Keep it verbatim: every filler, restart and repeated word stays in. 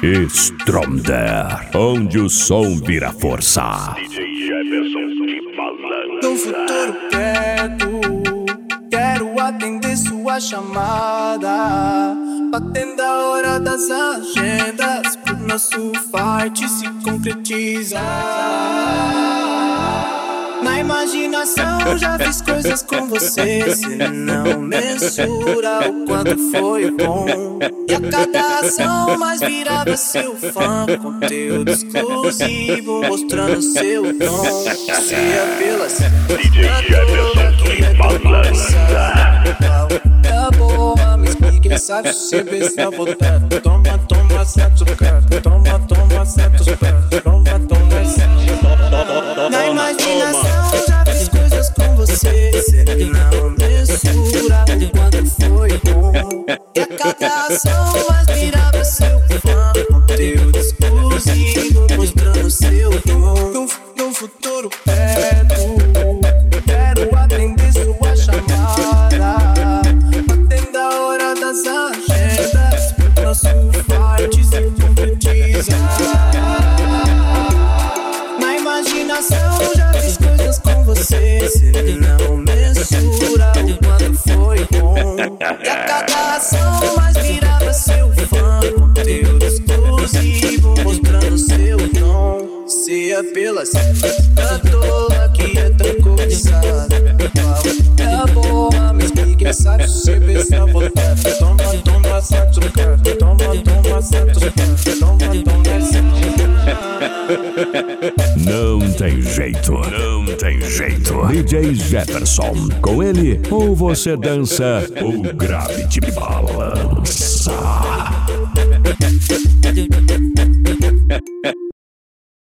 Stromder, onde o som vira força. D J Jefferson de Balança. No futuro perto, quero atender sua chamada, batendo a hora das agendas, pro nosso fight se concretizar. Na imaginação já fiz coisas com você, cê não mensura o quanto foi bom. E a cada ação mais virava seu fã, conteúdo exclusivo mostrando seu dom. Se apelas D J Jefferson de Balança. É boa, me explique, quem sabe se vê se eu voltar. Toma, toma, certo carro. Toma, toma, certos pés. Toma, toma, certo. Na imaginação já fiz coisas com você, cê não mensura o quanto foi bom. E a cada ação mais virava seu fã, conteúdo exclusivo mostrando seu dom. No, no futuro perto, quero atender sua chamada, batendo a hora das agendas, pro nosso fight se concretizar. Na imaginação já fiz coisas com você, cê não mensura o quanto foi bom. E a cada ação mais virava seu fã, conteúdo exclusivo mostrando seu dom. Se apelas da tola que é tão cobiçada, é boa, me explique, quem sabe se pensa voltar. Toma, toma, certo carro. Toma, toma, certo carro. Toma, toma, certo. Não tem jeito, não tem jeito. D J Jefferson, com ele, ou você dança ou grave de balança.